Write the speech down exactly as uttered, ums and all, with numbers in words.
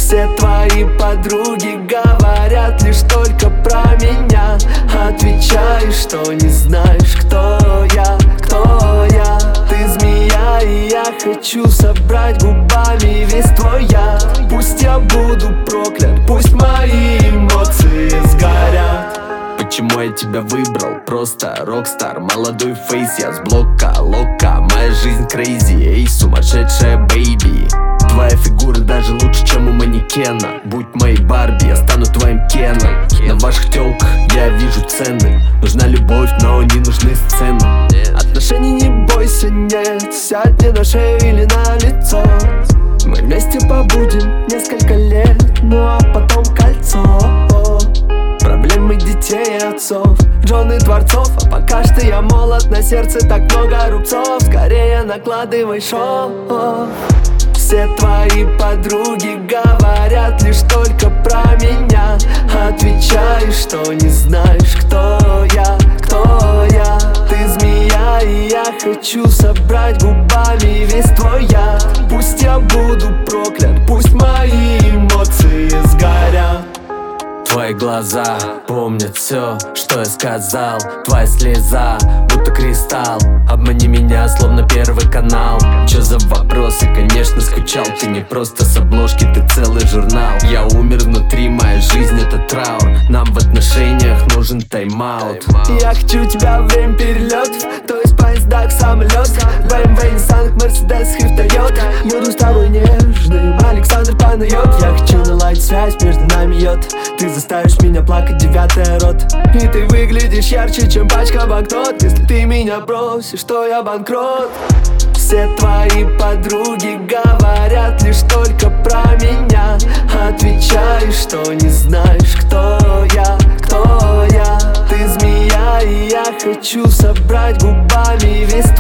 Все твои подруги говорят лишь только про меня. Отвечаешь, что не знаешь, кто я, кто я. Ты змея, и я хочу собрать губами весь твой яд. Пусть я буду проклят, пусть мои эмоции сгорят. Почему я тебя выбрал? Просто рокстар, молодой фейс, я с блока, лока. Моя жизнь крейзи, эй, сумасшедшая бэйби. Твоя фигура даже лучше, чем у манекена. Будь моей Барби, я стану твоим Кеном. На ваших тёлках я вижу цены. Нужна любовь, но не нужны сцены. Отношений не бойся, нет. Сядь мне на шею или на лицо. Мы вместе побудем несколько лет, ну а потом кольцо. Проблемы детей и отцов, жены дворцов. А пока что я молод, на сердце так много рубцов. Скорее накладывай шов. Все твои подруги говорят лишь только про меня. Отвечаешь, что не знаешь, кто я, кто я. Ты змея, и я хочу собрать губами весь твой яд. Пусть я буду проклят, пусть мои эмоции сгорят. Твои глаза помнят все, что я сказал. Твоя слеза, будто кристалл. Обмани меня, словно первый канал. Чё за вопросы? Конечно, скучал. Ты не просто с обложки, ты целый журнал. Я умер внутри, моя жизнь это траур. Нам в отношениях нужен тайм-аут. Я хочу тебя в время перелетов, то есть поезда к самолету. бэ эм вэ, Nissan, Mercedes и Toyota. Еду с тобой нежным, Александр Панайот. Я хочу наладить связь, между нами йод. Ты заставишь меня плакать, девятая рот. И ты выглядишь ярче, чем пачка банкнот. Если ты меня бросишь, то я банкрот. Все твои подруги говорят лишь только про меня. Отвечаешь, что не знаешь, кто я, кто я. Ты змея, и я хочу собрать губами весь